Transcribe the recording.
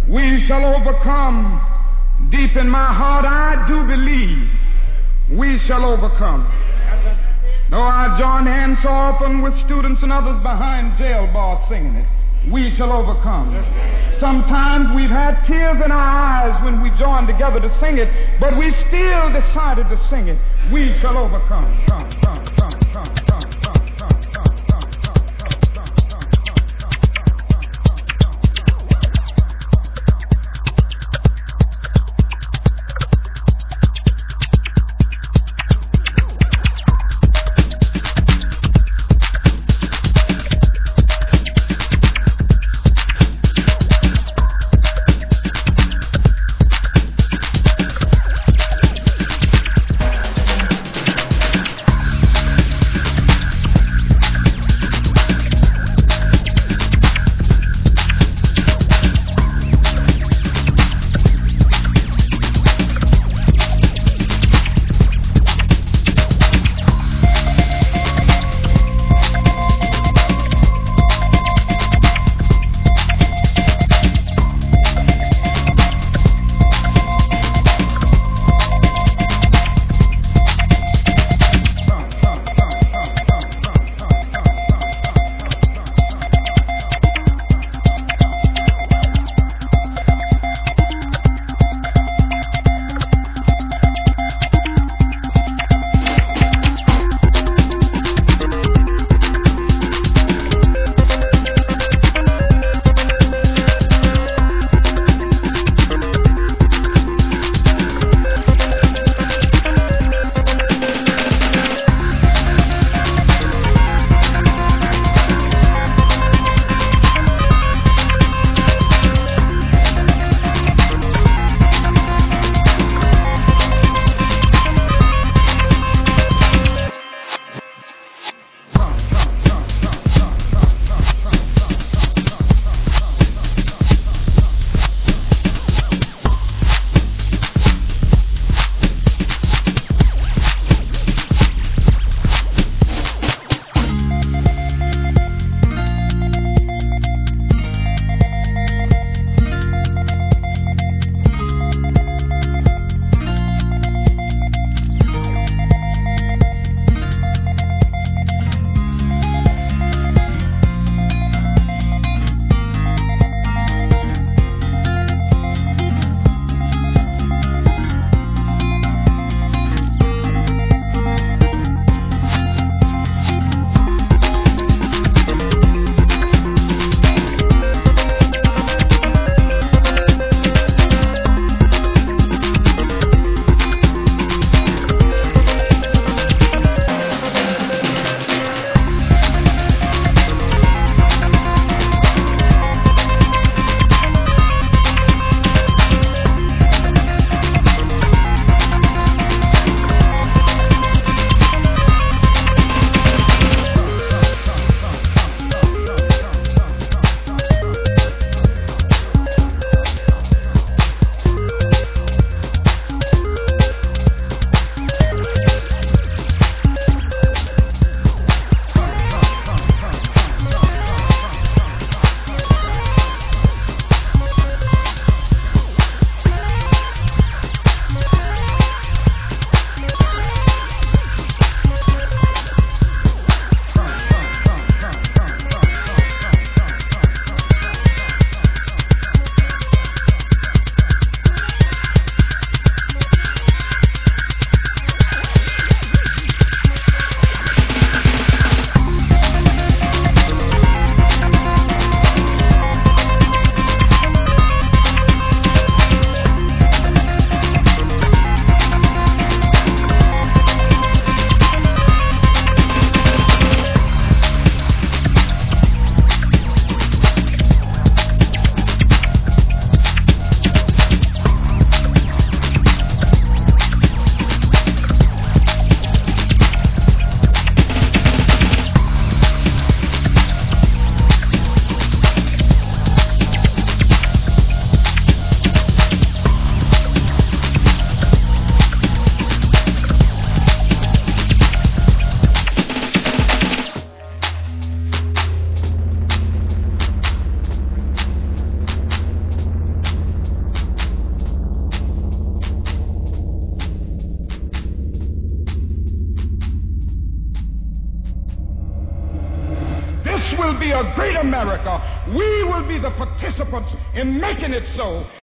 We shall overcome. Deep in my heart, I do believe we shall overcome. Though I join hands so often with students and others behind jail bars singing it, we shall overcome. Sometimes we've had tears in our eyes when we joined together to sing it, but we still decided to sing it. We shall overcome. Come, come, come, come, come, come. will be a great America. We will be the participants in making it so.